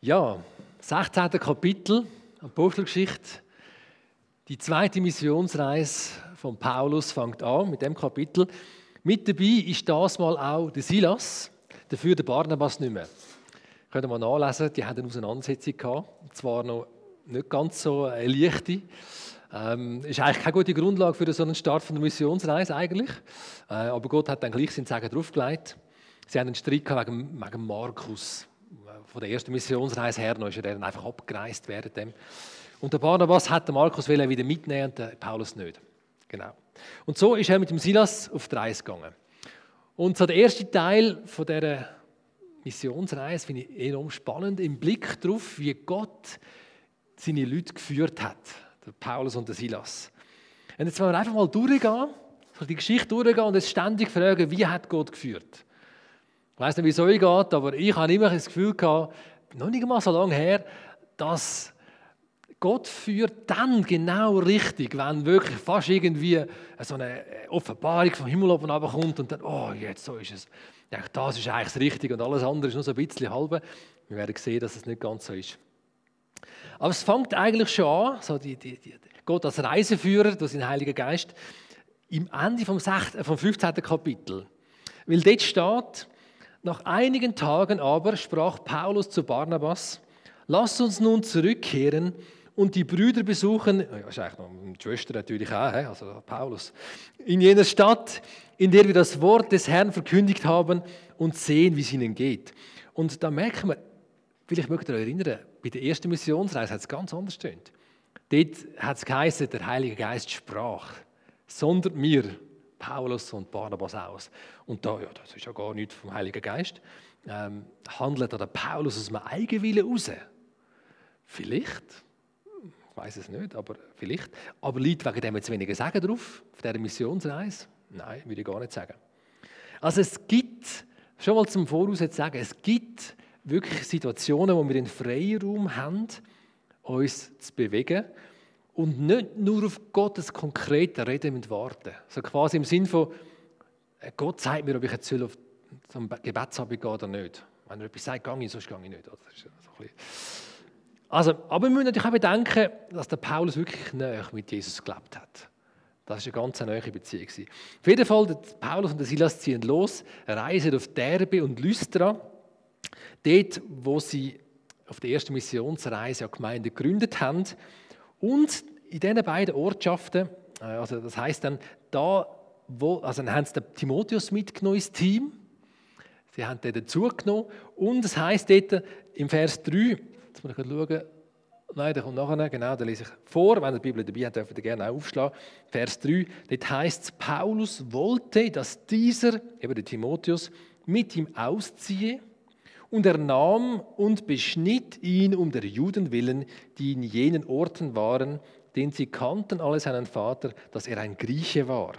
Ja, 16. Kapitel, Apostelgeschichte. Die zweite Missionsreise von Paulus fängt an mit dem Kapitel. Mit dabei ist das mal auch der Silas, dafür der Barnabas nicht mehr. Könnt ihr mal nachlesen, die hatten eine Auseinandersetzung gehabt. Zwar noch nicht ganz so eine leichte. Ist eigentlich keine gute Grundlage für so einen Start von der Missionsreise eigentlich. Aber Gott hat dann gleich seinen Segen draufgelegt. Sie haben einen Streit gehabt wegen Markus. Von der ersten Missionsreise her noch ist er dann einfach abgereist während dem. Und der Barnabas hat den Markus wieder mitnehmen und der Paulus nicht. Genau. Und so ist er mit dem Silas auf die Reise gegangen. Und so der erste Teil von dieser Missionsreise finde ich enorm spannend, im Blick darauf, wie Gott seine Leute geführt hat, der Paulus und der Silas. Und jetzt wollen wir einfach mal durchgehen, so die Geschichte durchgehen und jetzt ständig fragen, wie hat Gott geführt? Ich weiss nicht, wie es euch geht, aber ich habe immer das Gefühl gehabt, noch nicht mal so lange her, dass Gott führt dann genau richtig, wenn wirklich fast irgendwie so eine Offenbarung vom Himmel oben runterkommt und dann, oh, jetzt so ist es. Ich denke, das ist eigentlich das Richtige und alles andere ist nur so ein bisschen halbe. Wir werden sehen, dass es nicht ganz so ist. Aber es fängt eigentlich schon an, so Gott als Reiseführer durch seinen Heiligen Geist, im Ende vom 15. Kapitel. Weil dort steht, nach einigen Tagen aber sprach Paulus zu Barnabas, lasst uns nun zurückkehren und die Brüder besuchen, ja, ist eigentlich noch die Schwester natürlich auch, also Paulus, in jener Stadt, in der wir das Wort des Herrn verkündigt haben und sehen, wie es ihnen geht. Und da merken wir, vielleicht mögt ihr euch erinnern, bei der ersten Missionsreise hat es ganz anders gestöhnt. Dort hat es geheißen, der Heilige Geist sprach, sondert mir Paulus und Barnabas aus. Und da, ja, das ist ja gar nichts vom Heiligen Geist, handelt der Paulus aus einem Eigenwillen raus. Vielleicht, ich weiß es nicht, aber vielleicht. Aber liegt wegen dem jetzt weniger Sagen drauf, auf dieser Missionsreise? Nein, würde ich gar nicht sagen. Also es gibt, schon mal zum Voraus jetzt sagen, es gibt wirklich Situationen, wo wir den Freiraum haben, uns zu bewegen und nicht nur auf Gottes konkrete Reden warten. So quasi im Sinn von, Gott sagt mir, ob ich jetzt zum Gebetsabend gehe oder nicht. Wenn er etwas sagt, gehe ich, sonst gehe ich nicht. Aber wir müssen natürlich auch bedenken, dass der Paulus wirklich nahe mit Jesus gelebt hat. Das war eine ganz nahe Beziehung. Auf jeden Fall, der Paulus und der Silas ziehen los, reisen auf Derbe und Lystra, dort, wo sie auf der ersten Missionsreise eine Gemeinde gegründet haben. Und in diesen beiden Ortschaften, also das heisst dann, dann haben sie den Timotheus mitgenommen ins Team. Sie haben den dazugenommen. Und es heisst dort im Vers 3, jetzt muss ich schauen, nein, der kommt nachher, genau, da lese ich vor, wenn ihr die Bibel dabei habt, dürft ihr gerne auch aufschlagen. Vers 3, dort heisst es, Paulus wollte, dass dieser, eben der Timotheus, mit ihm ausziehe. Und er nahm und beschnitt ihn um der Juden willen, die in jenen Orten waren, denn sie kannten alle seinen Vater, dass er ein Grieche war.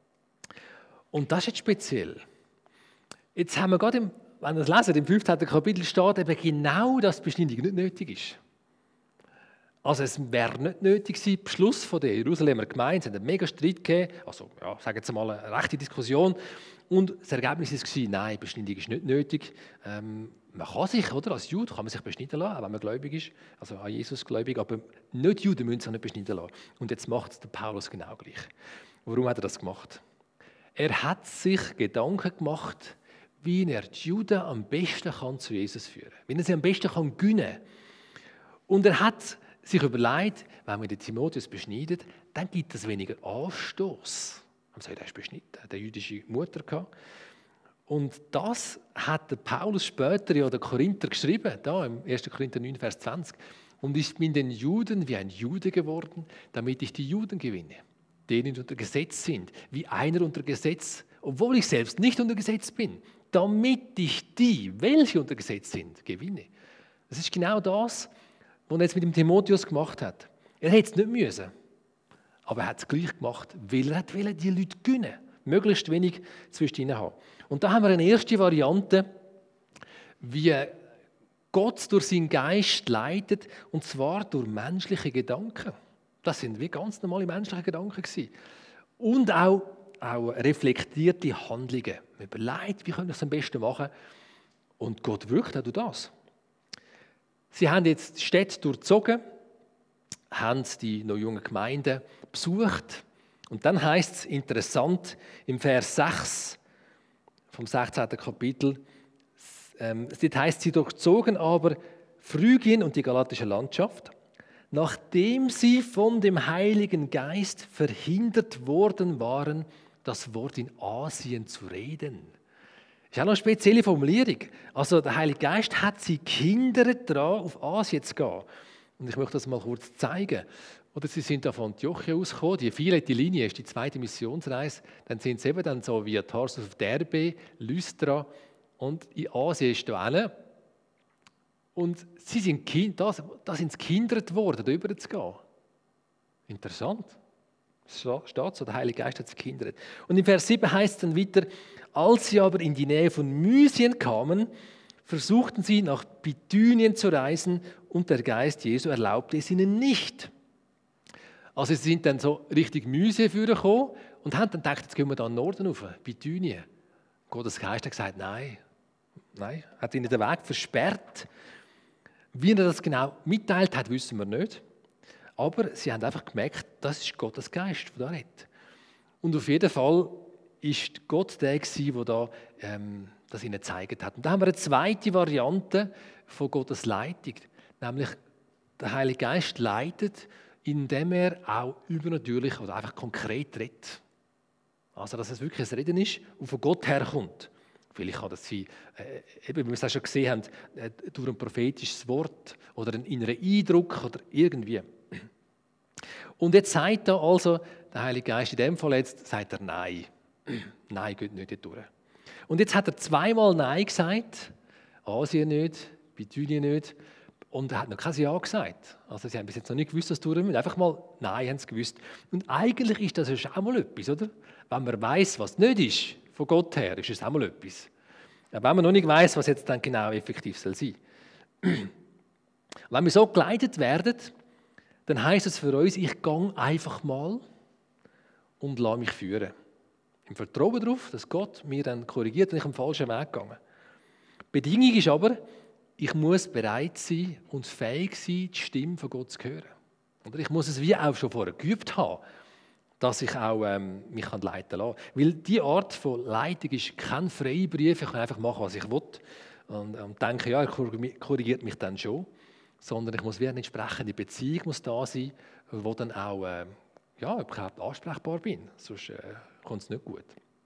Und das ist jetzt speziell. Jetzt haben wir gerade, wenn ihr es lesen, im 15. Kapitel steht eben genau, dass die Beschneidung nicht nötig ist. Also es wäre nicht nötig gewesen, Beschluss von der Jerusalemer Gemeinde, es hat einen mega Streit gegeben, also ja, sagen wir jetzt mal eine rechte Diskussion. Und das Ergebnis war, nein, Beschneidung ist nicht nötig. Man kann sich, oder, als Jude kann man sich beschneiden lassen, auch wenn man gläubig ist, also an Jesus gläubig, aber nicht Juden müssen sich nicht beschneiden lassen. Und jetzt macht es der Paulus genau gleich. Warum hat er das gemacht? Er hat sich Gedanken gemacht, wie er die Juden am besten zu Jesus führen kann, wie er sie am besten gewinnen kann. Und er hat sich überlegt, wenn wir den Timotheus beschneiden, dann gibt es weniger Anstoß. Er sagt, er ist beschnitten, er hat eine jüdische Mutter gehabt. Und das hat der Paulus später ja der Korinther geschrieben, da im 1. Korinther 9, Vers 20. Und ich bin den Juden wie ein Jude geworden, damit ich die Juden gewinne, denen die unter Gesetz sind, wie einer unter Gesetz, obwohl ich selbst nicht unter Gesetz bin, damit ich die, welche unter Gesetz sind, gewinne. Das ist genau das, was er jetzt mit dem Timotheus gemacht hat. Er hätte es nicht müssen, aber er hat es gleich gemacht, weil er die Leute gewinnen, möglichst wenig zwischen ihnen haben. Und da haben wir eine erste Variante, wie Gott durch seinen Geist leitet, und zwar durch menschliche Gedanken. Das sind wie ganz normale menschliche Gedanken gewesen. Und auch reflektierte Handlungen. Man überlegt, wie können wir es am besten machen. Und Gott wirkt auch durch das. Sie haben jetzt die Städte durchzogen, haben die noch jungen Gemeinden besucht. Und dann heißt es interessant im Vers 6 vom 16. Kapitel, dort heißt, sie durchzogen aber Phrygien und die galatische Landschaft, nachdem sie von dem Heiligen Geist verhindert worden waren, das Wort in Asien zu reden. Das ist auch noch eine spezielle Formulierung. Also der Heilige Geist hat sie gehindert daran, auf Asien zu gehen. Und ich möchte das mal kurz zeigen. Oder sie sind da von Antiochia ausgekommen, die violette Linie ist die zweite Missionsreise. Dann sind sie eben dann so wie Tarsus auf Derbe, Lystra und in Asien ist da hin. Und sie sind da sind sie gehindert worden, da rüber zu gehen. Interessant. Es steht so, der Heilige Geist hat sie gehindert. Und im Vers 7 heißt es dann weiter, als sie aber in die Nähe von Mysien kamen, versuchten sie nach Bithynien zu reisen und der Geist Jesu erlaubte es ihnen nicht. Also sie sind dann so Richtung Mysien gekommen und haben dann gedacht, jetzt gehen wir da in den Norden rauf, Bithynien. Gottes Geist hat gesagt, nein, hat ihnen den Weg versperrt. Wie er das genau mitteilt hat, wissen wir nicht. Aber sie haben einfach gemerkt, das ist Gottes Geist, der da redet. Und auf jeden Fall ist Gott der gewesen, der da, das ihnen gezeigt hat. Und da haben wir eine zweite Variante von Gottes Leitung, nämlich der Heilige Geist leitet, indem er auch übernatürlich oder einfach konkret redet. Also, dass es wirklich ein Reden ist, das von Gott herkommt. Vielleicht kann das sein, eben, wie wir es auch schon gesehen haben, durch ein prophetisches Wort oder einen inneren Eindruck oder irgendwie. Und jetzt sagt er also, der Heilige Geist in dem Fall jetzt, sagt er Nein. Nein, geht nicht durch. Und jetzt hat er zweimal Nein gesagt, Asien nicht, Bithynien nicht, und er hat noch kein Ja gesagt. Also sie haben bis jetzt noch nicht gewusst, was durch müssen. Einfach mal Nein haben sie gewusst. Und eigentlich ist das ja auch mal etwas, oder? Wenn man weiss, was nicht ist, von Gott her, ist es auch mal etwas. Aber wenn man noch nicht weiss, was jetzt dann genau effektiv soll sein. Wenn wir so geleitet werden, dann heisst es für uns, ich gehe einfach mal und lasse mich führen. Im Vertrauen darauf, dass Gott mir dann korrigiert, wenn ich am falschen Weg gehe. Die Bedingung ist aber, ich muss bereit sein und fähig sein, die Stimme von Gott zu hören. Oder ich muss es wie auch schon vorher geübt haben, dass ich auch mich leiten lassen kann. Weil diese Art von Leitung ist kein Freibrief, ich kann einfach machen, was ich will und denke, ja, er korrigiert mich dann schon. Sondern ich muss wie eine entsprechende Beziehung muss da sein, wo dann auch ja, überhaupt ansprechbar bin. Sonst kommt es nicht gut.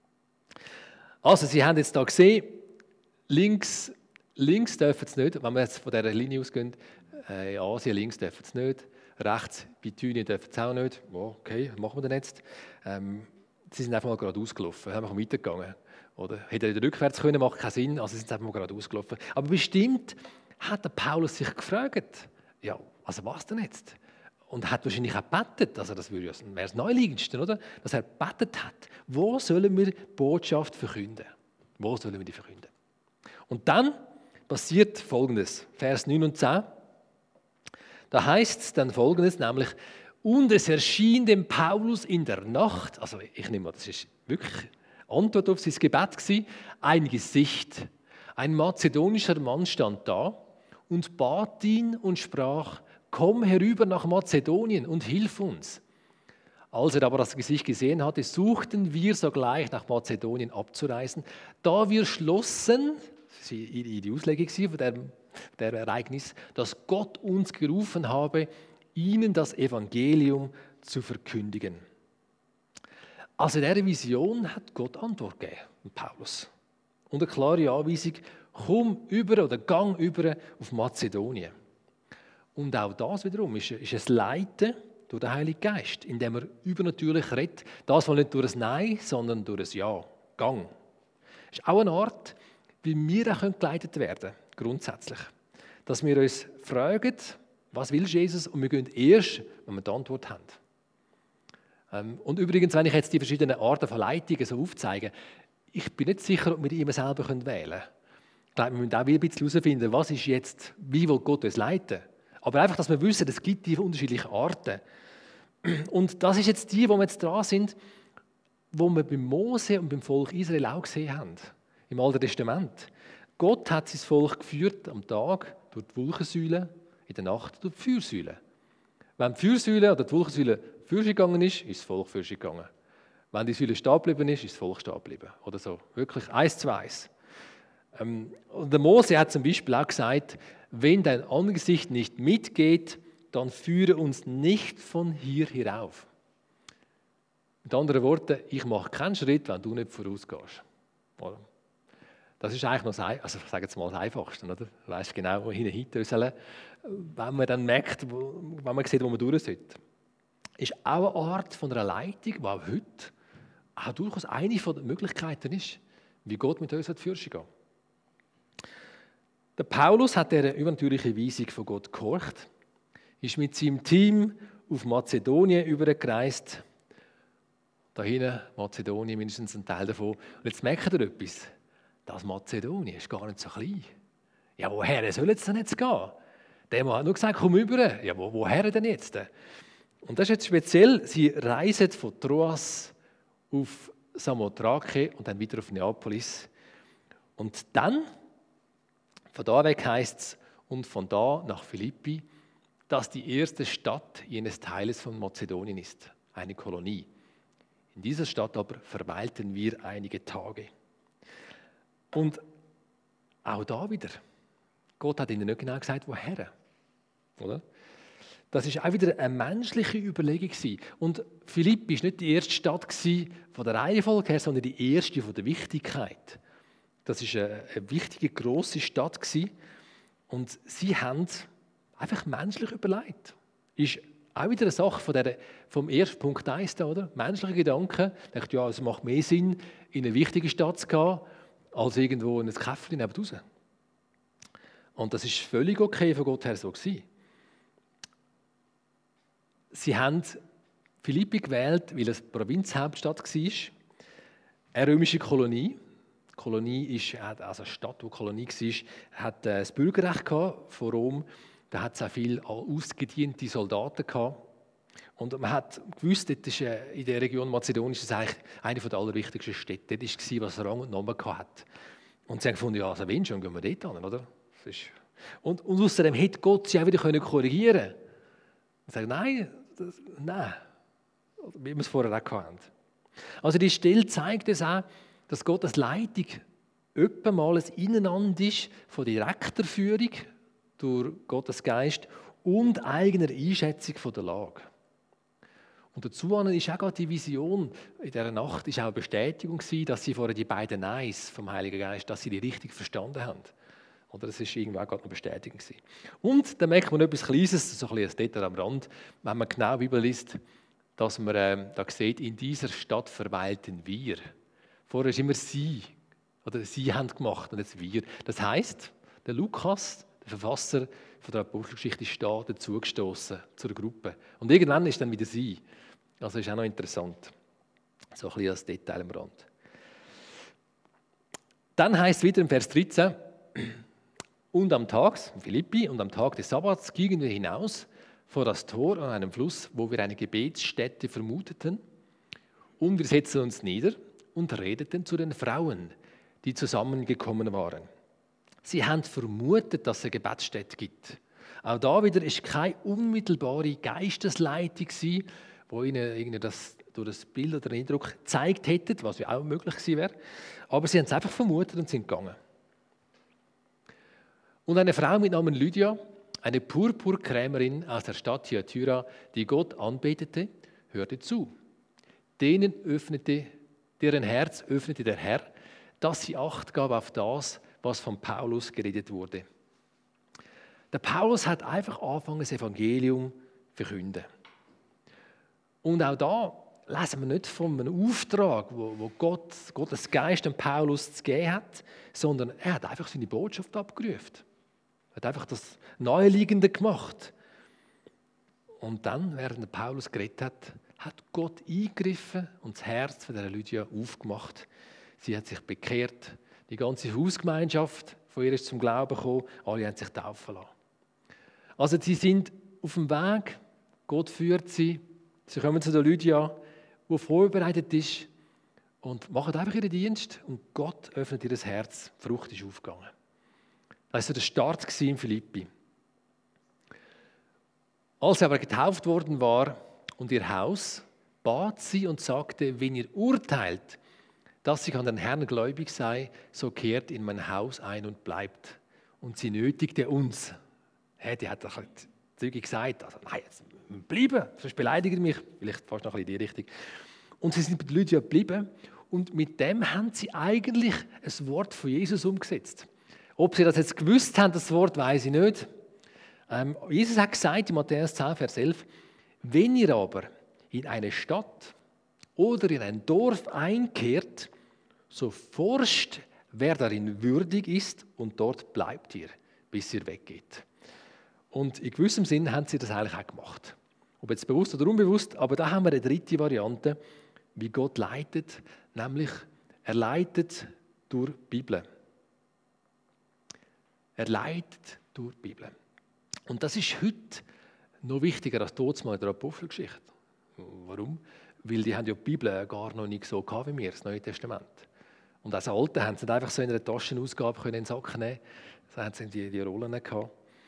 Also, Sie haben jetzt hier gesehen, links dürfen Sie nicht, wenn wir jetzt von dieser Linie ausgehen, in Asien links dürfen Sie nicht, rechts Bithynien dürfen Sie auch nicht. Oh, okay, was machen wir denn jetzt? Sie sind einfach mal gerade ausgelaufen, haben wir weitergegangen. Oder hätten Sie rückwärts können, macht keinen Sinn, also sind Sie einfach mal gerade ausgelaufen. Aber bestimmt hat der Paulus sich gefragt, ja, also was denn jetzt? Und hat wahrscheinlich auch gebetet, also das wäre das Neuliegendste, oder? Dass er gebetet hat, wo sollen wir die Botschaft verkünden? Wo sollen wir die verkünden? Und dann passiert Folgendes, Vers 9 und 10. Da heißt es dann Folgendes, nämlich, und es erschien dem Paulus in der Nacht, also ich nehme an, das ist wirklich Antwort auf sein Gebet gewesen, ein Gesicht. Ein mazedonischer Mann stand da und bat ihn und sprach, komm herüber nach Mazedonien und hilf uns. Als er aber das Gesicht gesehen hatte, suchten wir sogleich nach Mazedonien abzureisen, da wir schlossen, das war die Auslegung von dem Ereignis, dass Gott uns gerufen habe, ihnen das Evangelium zu verkündigen. Also in dieser Vision hat Gott Antwort gegeben, Paulus. Und eine klare Anweisung, komm über oder gang über auf Mazedonien. Und auch das wiederum ist ein Leiten durch den Heiligen Geist, indem er übernatürlich redet. Das wohl nicht durch ein Nein, sondern durch ein Ja. Gang. Das ist auch eine Art, wie wir auch geleitet werden können, grundsätzlich. Dass wir uns fragen, was will Jesus? Und wir gehen erst, wenn wir die Antwort haben. Und übrigens, wenn ich jetzt die verschiedenen Arten von Leitungen so aufzeige, ich bin nicht sicher, ob wir die immer selber wählen können. Ich glaube, wir müssen auch ein bisschen herausfinden, was ist jetzt, wie will Gott uns leiten. Aber einfach, dass wir wissen, es gibt die unterschiedlichen Arten. Und das ist jetzt die, wo wir jetzt dran sind, wo wir beim Mose und beim Volk Israel auch gesehen haben, im Alten Testament. Gott hat sein Volk geführt am Tag durch die Wolkensäule, in der Nacht durch die Feuersäule. Wenn die Feuersäule oder die Wolkensäule für sich gegangen ist, ist das Volk für sich gegangen. Wenn die Säule stehen geblieben ist, ist das Volk stehen geblieben. Oder so. Wirklich 1:1. Und der Mose hat zum Beispiel auch gesagt, wenn dein Angesicht nicht mitgeht, dann führe uns nicht von hier herauf. Mit anderen Worten, ich mache keinen Schritt, wenn du nicht vorausgehst. Oder? Das ist eigentlich noch also ich sage jetzt mal das Einfachste. Oder? Du weißt genau, wo hinten sollen, wenn man dann merkt, wenn man sieht, wo man durch sollte. Ist auch eine Art von einer Leitung, die auch heute auch durchaus eine der Möglichkeiten ist, wie Gott mit uns für sich geht. Der Paulus hat dieser übernatürlichen Weisung von Gott gehorcht, ist mit seinem Team auf Mazedonien übergereist. Da hinten, Mazedonien, mindestens ein Teil davon. Und jetzt merkt ihr etwas. Das Mazedonien ist gar nicht so klein. Ja, woher soll es denn jetzt gehen? Der Mann hat nur gesagt, komm rüber. Ja, woher denn jetzt? Und das ist jetzt speziell, sie reisen von Troas auf Samothrake und dann wieder auf Neapolis. Und dann, von da weg heisst es, und von da nach Philippi, dass die erste Stadt jenes Teiles von Mazedonien ist, eine Kolonie. In dieser Stadt aber verweilten wir einige Tage. Und auch da wieder, Gott hat ihnen nicht genau gesagt, woher. Oder? Das war auch wieder eine menschliche Überlegung. Und Philippi war nicht die erste Stadt von der Reihenfolge her, sondern die erste von der Wichtigkeit. Das war eine wichtige, grosse Stadt. Und sie haben einfach menschlich überlegt. Ist auch wieder eine Sache vom ersten Punkt 1 da, oder? Menschliche Gedanken. Ich dachte, ja, es macht mehr Sinn, in eine wichtige Stadt zu gehen, als irgendwo in ein Käffchen nebenaus. Und das war völlig okay von Gott her so gewesen. Sie haben Philippi gewählt, weil es Provinzhauptstadt war, eine römische Kolonie. Die Kolonie ist, also eine Stadt, die Kolonie war, hat das Bürgerrecht von Rom. Da hat es auch viele ausgediente Soldaten gehabt. Und man hat gewusst, in der Region Mazedonien ist es eigentlich eine der allerwichtigsten Städte. Das war, was Rang und Namen hatte. Und sie haben gefunden, ja, also wenn schon, gehen wir dort hin, oder? Und außerdem hätte Gott sie auch wieder korrigieren können. Und sagen, nein, wie wir es vorher auch hatten. Also die Stelle zeigt es auch, dass Gottes Leitung öppe mal ein Ineinander ist von direkter Führung durch Gottes Geist und eigener Einschätzung von der Lage. Und dazu ist auch gerade die Vision in dieser Nacht ist auch eine Bestätigung gewesen, dass sie vorher die beiden Neins vom Heiligen Geist, dass sie die richtig verstanden haben. Oder das ist irgendwo auch gerade eine Bestätigung gewesen. Und dann merkt man etwas Kleines, so ein bisschen ein Detail am Rand, wenn man genau die Bibel liest, dass man da sieht, in dieser Stadt verweilten wir. Vorher ist immer sie, oder sie haben gemacht und jetzt wir. Das heisst, der Lukas, der Verfasser von der Apostelgeschichte, ist da dazugestoßen zur Gruppe. Und irgendwann ist dann wieder sie. Also ist auch noch interessant. So ein bisschen das Detail am Rand. Dann heisst es wieder im Vers 13, und am Tag, Philippi, und am Tag des Sabbats gingen wir hinaus vor das Tor an einem Fluss, wo wir eine Gebetsstätte vermuteten. Und wir setzten uns nieder und redeten zu den Frauen, die zusammengekommen waren. Sie haben vermutet, dass es eine Gebetsstätte gibt. Auch da wieder ist keine unmittelbare Geistesleitung, die ihnen irgendwie durch das Bild oder den Eindruck gezeigt hätte, was ja auch möglich gewesen wäre. Aber sie haben es einfach vermutet und sind gegangen. Und eine Frau mit Namen Lydia, eine Purpurkrämerin aus der Stadt Thyatira, die Gott anbetete, hörte zu. Deren Herz öffnete der Herr, dass sie Acht gab auf das, was von Paulus geredet wurde. Der Paulus hat einfach angefangen, das Evangelium zu verkünden. Und auch da lesen wir nicht von einem Auftrag, wo Gottes Geist an Paulus zu geben hat, sondern er hat einfach seine Botschaft abgerufen. Er hat einfach das Naheliegende gemacht. Und dann, während Paulus geredet hat Gott eingegriffen und das Herz von der Lydia aufgemacht. Sie hat sich bekehrt. Die ganze Hausgemeinschaft von ihr ist zum Glauben gekommen. Alle haben sich taufen lassen. Also sie sind auf dem Weg. Gott führt sie. Sie kommen zu der Lydia, die vorbereitet ist und machen einfach ihren Dienst. Und Gott öffnet ihr Herz. Die Frucht ist aufgegangen. Das war der Start in Philippi. Als er aber getauft worden war und ihr Haus, bat sie und sagte, wenn ihr urteilt, dass ich an den Herrn gläubig sei, so kehrt in mein Haus ein und bleibt. Und sie nötigte uns. Die hat doch zügig gesagt, also, nein, jetzt bleiben, sonst beleidigt ihr mich. Vielleicht fast noch ein bisschen in die Richtung. Und sie sind bei den Lydia geblieben und mit dem haben sie eigentlich ein Wort von Jesus umgesetzt. Ob sie das jetzt gewusst haben, das Wort, weiß ich nicht. Jesus hat gesagt in Matthäus 10, Vers 11, wenn ihr aber in eine Stadt oder in ein Dorf einkehrt, so forscht, wer darin würdig ist, und dort bleibt ihr, bis ihr weggeht. Und in gewissem Sinn haben sie das eigentlich auch gemacht. Ob jetzt bewusst oder unbewusst, aber da haben wir eine dritte Variante, wie Gott leitet, nämlich er leitet durch die Bibel. Er leitet durch die Bibel. Und das ist heute noch wichtiger als damals in der Apostelgeschichte. Warum? Weil die haben ja die Bibel gar noch nicht so gehabt wie wir, das Neue Testament. Und als Alte haben sie nicht einfach so in einer Taschenausgabe in den Sack nehmen können. So haben sie die Rollen gehabt.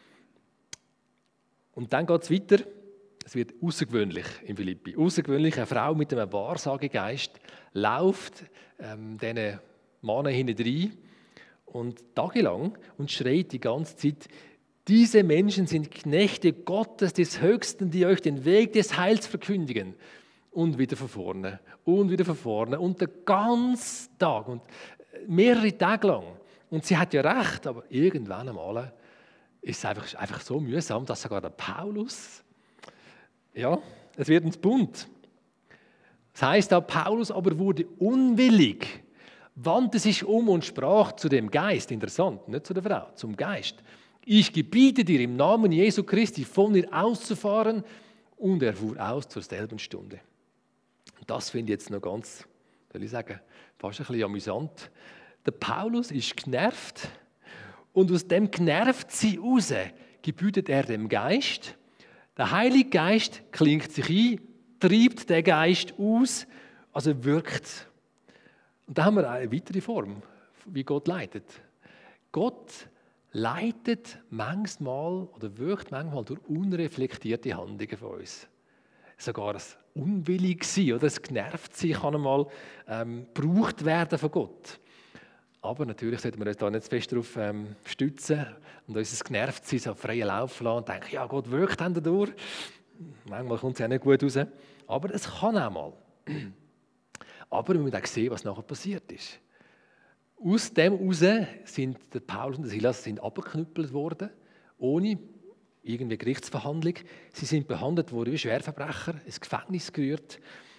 Und dann geht es weiter. Es wird außergewöhnlich in Philippi. Außergewöhnlich, eine Frau mit einem Wahrsagegeist läuft diesen Männern hinein und tagelang und schreit die ganze Zeit, diese Menschen sind Knechte Gottes des Höchsten, die euch den Weg des Heils verkündigen. Und wieder von vorne und wieder von vorne und den ganzen Tag und mehrere Tage lang. Und sie hat ja recht, aber irgendwann einmal ist es einfach so mühsam, dass sogar der Paulus, ja, es wird uns bunt. Das heisst, auch Paulus aber wurde unwillig, wandte sich um und sprach zu dem Geist, interessant, nicht zu der Frau, zum Geist. Ich gebiete dir im Namen Jesu Christi von ihr auszufahren, und er fuhr aus zur selben Stunde. Das finde ich jetzt noch ganz, soll ich sagen, fast ein bisschen amüsant. Der Paulus ist genervt und aus dem genervt sie raus, gebietet er dem Geist. Der Heilige Geist klingt sich ein, treibt den Geist aus, also wirkt. Und da haben wir eine weitere Form, wie Gott leitet. Gott leitet manchmal oder wirkt manchmal durch unreflektierte Handlungen von uns. Sogar das Unwilligsein oder das Genervtsein kann einmal gebraucht werden von Gott. Aber natürlich sollten wir uns da nicht zu fest darauf stützen und unser Genervtsein so freien Lauf lassen und denken, ja, Gott wirkt dann dadurch. Manchmal kommt es auch nicht gut raus. Aber es kann auch mal. Aber wir müssen auch sehen, was nachher passiert ist. Aus dem heraus sind der Paulus und der Silas abgeknüppelt worden, ohne irgendeine Gerichtsverhandlung. Sie sind behandelt worden wie Schwerverbrecher, ins Gefängnis gerührt.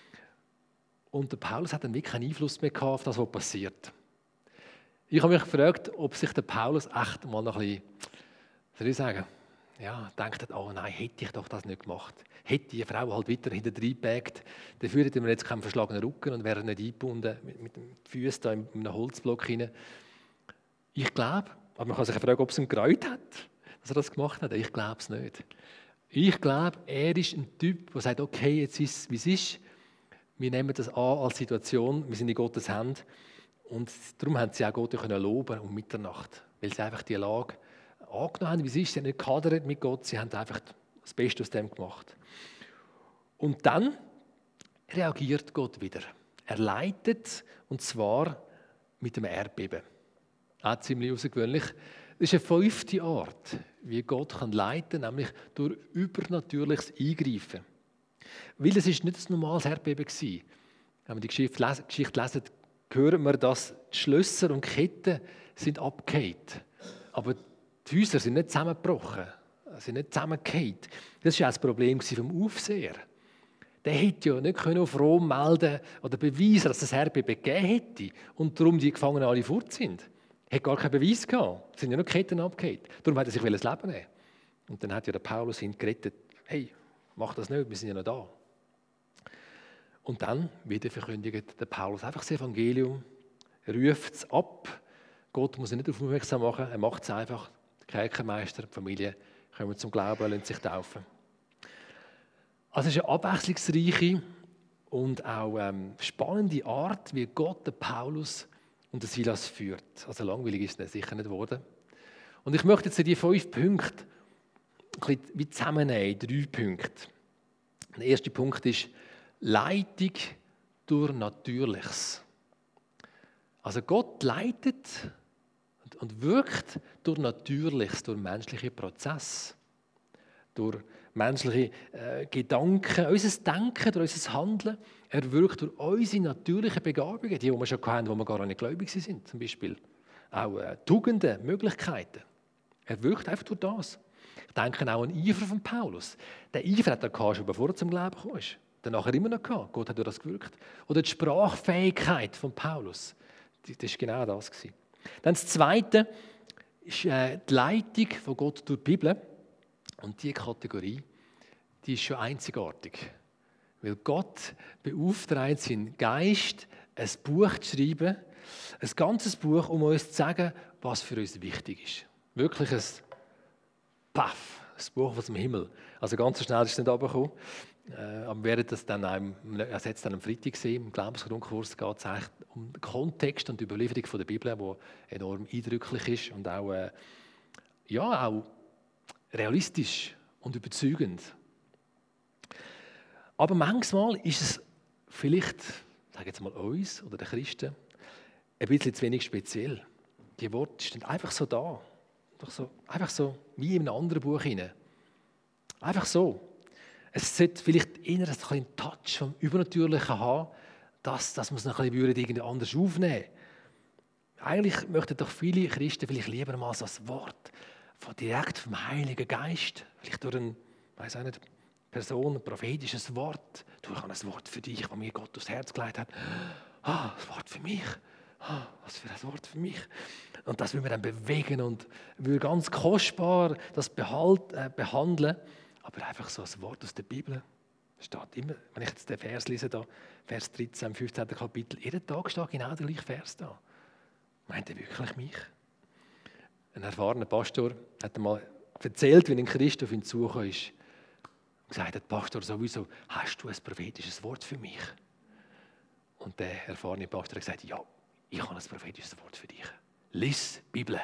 Und der Paulus hat dann wirklich keinen Einfluss mehr gehabt auf das, was passiert. Ich habe mich gefragt, ob sich der Paulus echt mal noch ein bisschen, soll ich sagen, ja, denkt, oh nein, hätte ich doch das nicht gemacht. Hätte die Frau halt weiter hinter reingepackt, dann hätten wir jetzt keinen verschlagenen Rücken und wären nicht eingebunden mit den Füßen da in einem Holzblock hinein. Ich glaube, aber man kann sich fragen, ob es ihm gereut hat, dass er das gemacht hat. Ich glaube es nicht. Ich glaube, er ist ein Typ, der sagt, okay, jetzt ist es, wie es ist. Wir nehmen das an als Situation, wir sind in Gottes Hand. Und darum haben sie auch Gott können loben um Mitternacht, weil sie einfach die Lage angenommen haben, wie es ist. Sie haben nicht gehadert mit Gott, sie haben einfach das Beste aus dem gemacht. Und dann reagiert Gott wieder. Er leitet, und zwar mit einem Erdbeben. Auch ziemlich außergewöhnlich. Das ist eine 5. Art, wie Gott leiten kann, nämlich durch übernatürliches Eingreifen. Weil es nicht ein normales Erdbeben war. Wenn wir die Geschichte lesen, hören wir, dass die Schlösser und Ketten sind abgefallen. Aber die Häuser sind nicht zusammengebrochen, sind nicht zusammengefallen. Das war auch das Problem vom Aufseher. Der hätte ja nicht auf Rom melden oder beweisen, dass es ein Erdbeben gegeben hätte und darum die Gefangenen alle fort sind. Er hat gar keinen Beweis gehabt. Es sind ja nur Ketten abgefallen. Darum hat er sich das Leben nehmen. Und dann hat ja der Paulus ihn gerettet. Hey, mach das nicht, wir sind ja noch da. Und dann wieder verkündigt der Paulus einfach das Evangelium, ruft es ab. Gott muss ihn nicht aufmerksam machen, er macht es einfach. Der Kerkermeister, die Familie kommen zum Glauben und lassen sich taufen. Also es ist eine abwechslungsreiche und auch spannende Art, wie Gott den Paulus und den Silas führt. Also langweilig ist es sicher nicht geworden. Und ich möchte jetzt die 5 Punkte ein bisschen wie zusammennehmen, 3 Punkte. Der erste Punkt ist Leitung durch Natürliches. Also Gott leitet und wirkt durch Natürliches, durch menschliche Prozesse, durch menschliche Gedanken, unser Denken, durch unser Handeln. Er wirkt durch unsere natürlichen Begabungen, die wir schon hatten, wo wir gar nicht gläubig sind, zum Beispiel. Auch Tugenden, Möglichkeiten. Er wirkt einfach durch das. Ich denke auch an den Eifer von Paulus. Der Eifer hat er schon bevor er zum Glauben kam. Danach immer noch gehabt. Gott hat durch das gewirkt. Oder die Sprachfähigkeit von Paulus. Das war genau das. Dann das Zweite ist die Leitung von Gott durch die Bibel. Und diese Kategorie, die ist schon einzigartig. Weil Gott beauftragt seinen Geist, ein Buch zu schreiben, ein ganzes Buch, um uns zu sagen, was für uns wichtig ist. Wirklich ein Buch aus dem Himmel. Also ganz so schnell ist es nicht runtergekommen. Aber wir werden das dann am Freitag sehen, im Glaubensgrundkurs geht es eigentlich um den Kontext und die Überlieferung von der Bibel, die enorm eindrücklich ist und auch, auch realistisch und überzeugend. Aber manchmal ist es vielleicht, sage jetzt mal uns oder den Christen, ein bisschen zu wenig speziell. Die Worte stehen einfach so da. Einfach so wie in einem anderen Buch hinein. Einfach so. Es sollte vielleicht eher einen Touch vom Übernatürlichen haben, dass man es noch ein bisschen irgendwie anders aufnehmen würde. Eigentlich möchten doch viele Christen vielleicht lieber mal so ein Wort direkt vom Heiligen Geist, vielleicht durch eine Person, ein prophetisches Wort. Du, ich habe ein Wort für dich, das mir Gott aufs Herz gelegt hat. Ein Wort für mich. Was für ein Wort für mich. Und das will wir dann bewegen und will ganz kostbar das behandeln. Aber einfach so ein Wort aus der Bibel steht immer, wenn ich jetzt den Vers lese, da, Vers 13 im 15. Kapitel, jeden Tag steht genau der gleiche Vers da. Meint er wirklich mich? Ein erfahrener Pastor hat einmal erzählt, wie ein Christ auf ihn zugekommen ist. Und gesagt hat, Pastor, sowieso, hast du ein prophetisches Wort für mich? Und der erfahrene Pastor hat gesagt, ja, ich habe ein prophetisches Wort für dich. Lies die Bibel.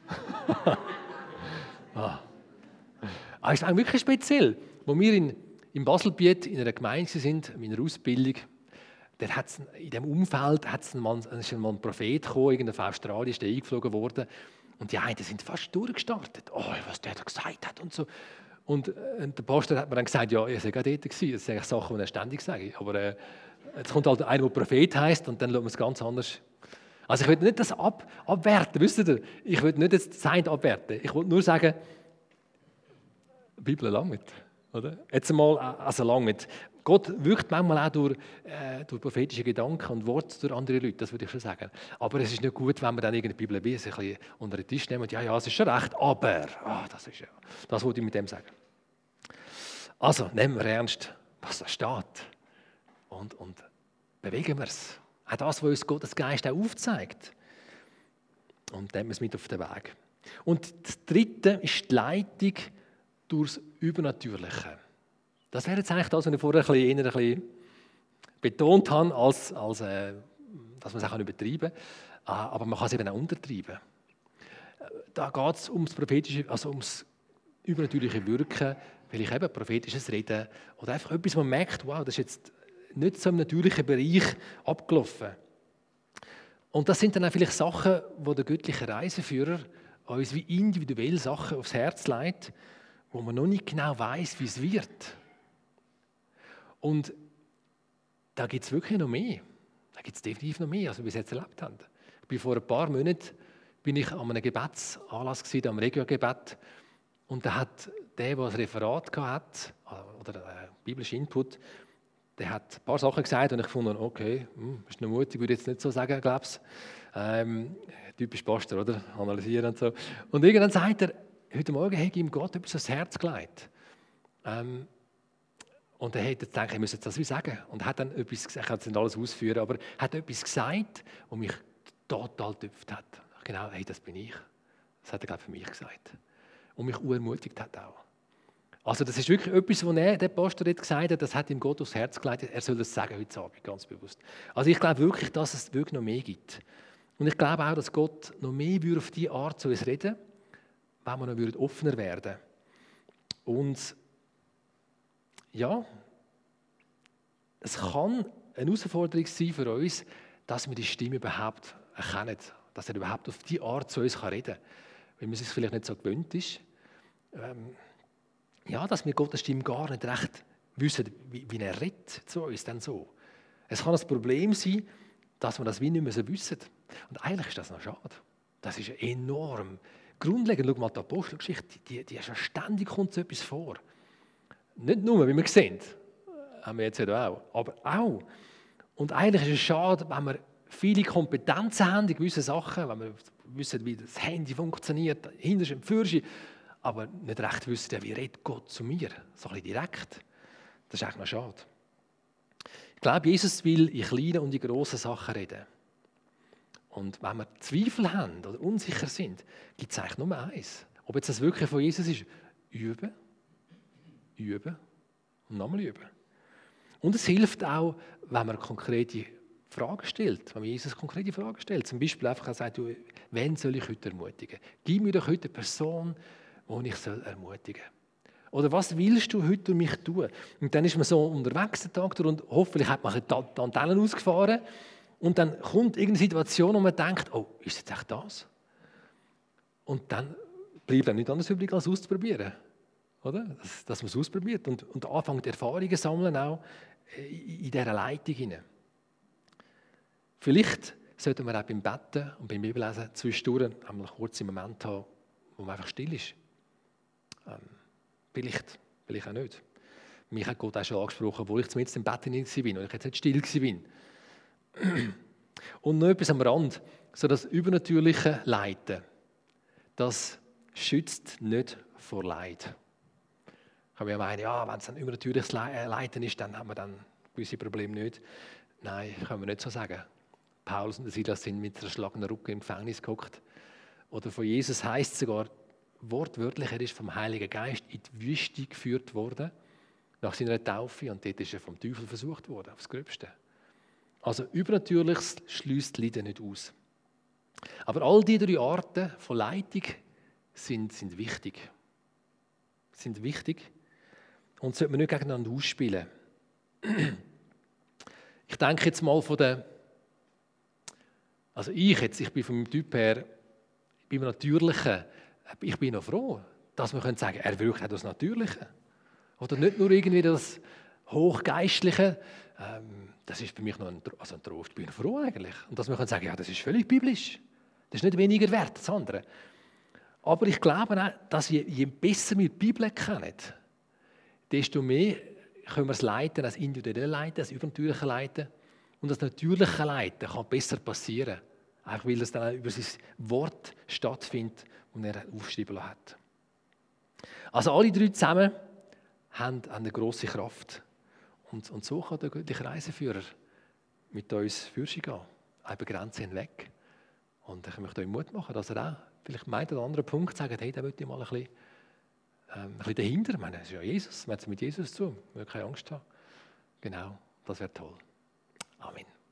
Es ist wirklich speziell. Als wir in Baselbiet in einer Gemeinde sind, in meiner Ausbildung, in diesem Umfeld ist mal ein Prophet gekommen, irgendein Australier ist eingeflogen worden. Und die einen sind fast durchgestartet. Oh, was der da gesagt hat und so. Und der Pastor hat mir dann gesagt, ja, ich war gerade dort gewesen. Das sind eigentlich Sachen, die er ständig sagt. Aber jetzt kommt halt einer, der Prophet heisst, und dann schaut man es ganz anders. Also ich will nicht das abwerten, wisst ihr? Ich will nicht das Sein abwerten. Ich will nur sagen, die Bibel langt, oder? Jetzt einmal, also langt. Gott wirkt manchmal auch durch prophetische Gedanken und Worte durch andere Leute, das würde ich schon sagen. Aber es ist nicht gut, wenn wir dann irgendeine Bibel ein bisschen unter den Tisch nehmen und ja, es ist schon recht, aber, das wollte ich mit dem sagen. Also, nehmen wir ernst, was da steht und bewegen wir es. Auch das, was uns Gottes Geist auch aufzeigt. Und nehmen wir es mit auf den Weg. Und das Dritte ist die Leitung durchs Übernatürliche. Das wäre jetzt eigentlich das, was ich vorher ein bisschen betont habe, als dass man es auch übertreiben kann. Aber man kann es eben auch untertreiben. Da geht es ums prophetische, also ums übernatürliche Wirken, vielleicht eben prophetisches Reden oder einfach etwas, wo man merkt, wow, das ist jetzt nicht so im natürlichen Bereich abgelaufen. Und das sind dann auch vielleicht Sachen, wo der göttliche Reiseführer uns wie individuell Sachen aufs Herz legt, wo man noch nicht genau weiss, wie es wird. Und da gibt es wirklich noch mehr. Da gibt es definitiv noch mehr, als wir bis jetzt erlebt haben. Vor ein paar Monaten bin ich an einem Gebetsanlass gewesen, am Regio-Gebet. Und da hat der das Referat hatte, oder biblischen Input, der hat ein paar Sachen gesagt und ich fand, okay, ist noch mutig, würde ich jetzt nicht so sagen, glaube ich. Typisch Pastor, oder? Analysieren und so. Und irgendwann sagt er, heute Morgen habe ich ihm Gott etwas aufs Herz gelegt. Und er hat gedacht, ich müsse das wie sagen. Und er hat dann etwas gesagt, ich kann es nicht alles ausführen, aber er hat etwas gesagt, das mich total getüpft hat. Genau, hey, das bin ich. Das hat er, glaube ich, für mich gesagt. Und mich ermutigt hat auch. Also das ist wirklich etwas, was der Pastor jetzt gesagt hat, das hat ihm Gott aufs Herz gelegt. Er soll das sagen heute Abend, ganz bewusst. Also ich glaube wirklich, dass es wirklich noch mehr gibt. Und ich glaube auch, dass Gott noch mehr auf diese Art zu uns reden, wenn wir noch offener werden. Und ja, es kann eine Herausforderung sein für uns, dass wir die Stimme überhaupt erkennen, dass er überhaupt auf die Art zu uns reden kann, weil man sich vielleicht nicht so gewöhnt ist. Ja, dass wir Gottes Stimme gar nicht recht wissen, wie er redet zu uns dann so. Es kann ein Problem sein, dass wir das wie nicht mehr so wissen. Und eigentlich ist das noch schade. Das ist enorm. Grundlegend, schau mal die Apostelgeschichte, die ist ja ständig kommt so etwas vor. Nicht nur, wie wir sehen, haben wir jetzt ja auch, aber auch. Und eigentlich ist es schade, wenn wir viele Kompetenzen haben in gewissen Sachen, wenn wir wissen, wie das Handy funktioniert, hinterst und fürst, aber nicht recht wissen, wie redet Gott zu mir, so ein bisschen direkt. Das ist eigentlich noch schade. Ich glaube, Jesus will in kleinen und in grossen Sachen reden. Und wenn wir Zweifel haben oder unsicher sind, gibt es eigentlich nur eins. Ob jetzt das wirklich von Jesus ist, üben, üben und nochmal üben. Und es hilft auch, wenn man konkrete Fragen stellt, wenn man Jesus konkrete Fragen stellt. Zum Beispiel einfach sagt, du, wen soll ich heute ermutigen? Gib mir doch heute eine Person, die ich ermutigen soll. Oder was willst du heute durch mich tun? Und dann ist man so unterwegs den Tag durch und hoffentlich hat man die Antennen ausgefahren. Und dann kommt irgendeine Situation, wo man denkt, oh, ist jetzt echt das? Und dann bleibt einem nicht anders übrig, als auszuprobieren. Oder? Dass man es ausprobiert und anfängt Erfahrungen sammeln, auch in dieser Leitung hinein. Vielleicht sollten wir auch beim Betten und beim Bibellesen zwischendurch einen kurzen Moment haben, wo man einfach still ist. Vielleicht auch nicht. Mich hat Gott auch schon angesprochen, obwohl ich zumindest im Bett nicht war und ich jetzt nicht still war. Und noch etwas am Rand, so das übernatürliche Leiten, das schützt nicht vor Leid. Kann man ja meinen, ja, wenn es ein übernatürliches Leiten ist, dann haben wir dann gewisse Probleme nicht. Nein, können wir nicht so sagen. Paulus und Silas sind mit zerschlagener Rücken im Gefängnis gehockt. Oder von Jesus heisst es sogar wortwörtlich, er ist vom Heiligen Geist in die Wüste geführt worden, nach seiner Taufe, und dort ist er vom Teufel versucht worden, aufs Gröbste. Also Übernatürliches schliesst Leiden nicht aus. Aber all die 3 Arten von Leitung sind wichtig. Sind wichtig und sollte man nicht gegeneinander ausspielen. Ich denke jetzt mal ich bin von meinem Typ her, beim Natürlichen, ich bin noch froh, dass wir sagen können, er wirkt auch das Natürliche. Oder nicht nur irgendwie das Hochgeistliche. Das ist für mich noch ein Trost. Ich bin froh eigentlich. Und dass wir sagen können, ja, das ist völlig biblisch. Das ist nicht weniger wert als das andere. Aber ich glaube auch, dass je besser wir die Bibel kennen, desto mehr können wir es leiten, das individuelle Leiten, das übernatürliche Leiten. Und das natürliche Leiten kann besser passieren. Auch weil es dann auch über sein Wort stattfindet, das er aufgeschrieben hat. Also alle 3 zusammen haben eine grosse Kraft. Und so kann der göttliche Reiseführer mit uns Fürsche gehen, über Grenzen hinweg. Und ich möchte euch Mut machen, dass er auch vielleicht meint an einen anderen Punkt sagt, hey, da möchte ich mal ein bisschen dahinter. Ich meine, es ist ja Jesus, man hat es mit Jesus zu, man muss keine Angst haben. Genau, das wäre toll. Amen.